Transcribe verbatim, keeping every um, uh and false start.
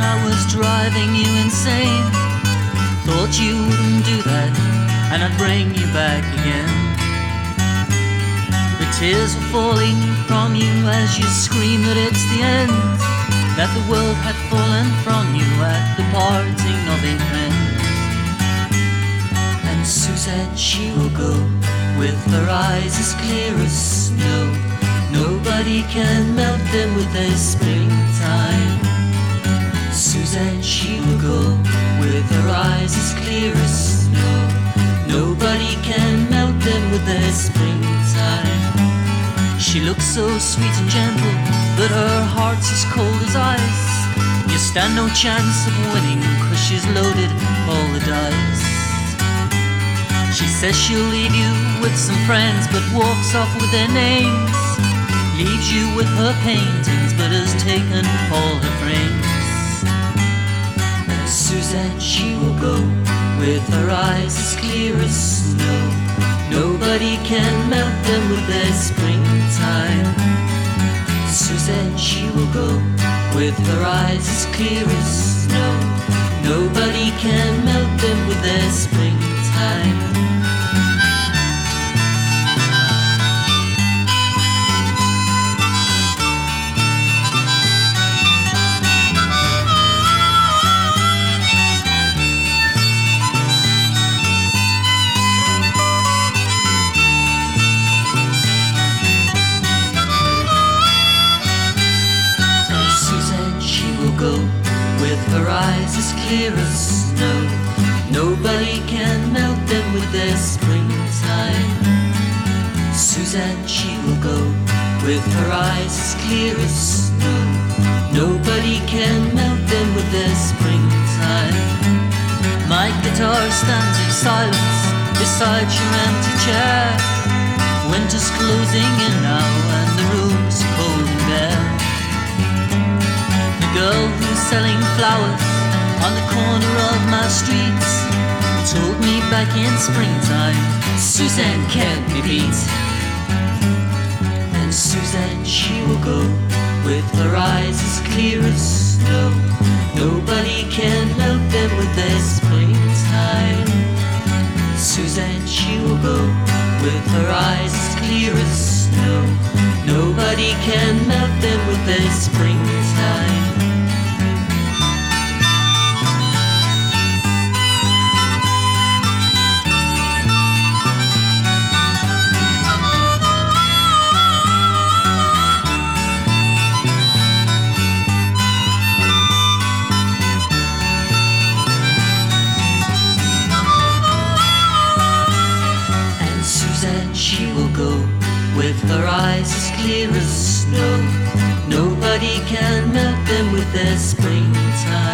I was driving you insane. Thought you wouldn't do that, and I'd bring you back again. The tears were falling from you as you screamed that it's the end, that the world had fallen from you at the parting of a friend. And Sue said she will go with her eyes as clear as snow. Nobody can melt them with their springtime. Sue said she will go with her eyes as clear as snow. Nobody can melt them with their springtime. She looks so sweet and gentle, but her heart's as cold as ice. You stand no chance of winning, 'cause she's loaded all the dice. She says she'll leave you with some friends, but walks off with their names. Leaves you with her paintings, but has taken all her frames. And Sue said she will go with her eyes as clear as snow. Nobody can melt them with their springtime. Sue said she will go with her eyes as clear as snow. Nobody can melt them with their springtime. Her eyes as clear as snow. Nobody can melt them with their springtime. Suzanne, she will go with her eyes as clear as snow. Nobody can melt them with their springtime. My guitar stands in silence beside your empty chair. Winter's closing in now and the room's cold and bare. The girl who's selling flowers on the corner of my street told me back in springtime, Suzanne can't be beat. And Suzanne, she will go with her eyes as clear as snow. Nobody can melt them with their springtime. Suzanne, she will go with her eyes as clear as snow. Nobody can melt them with their springtime. She will go with her eyes as clear as snow. Nobody can melt them with their springtime.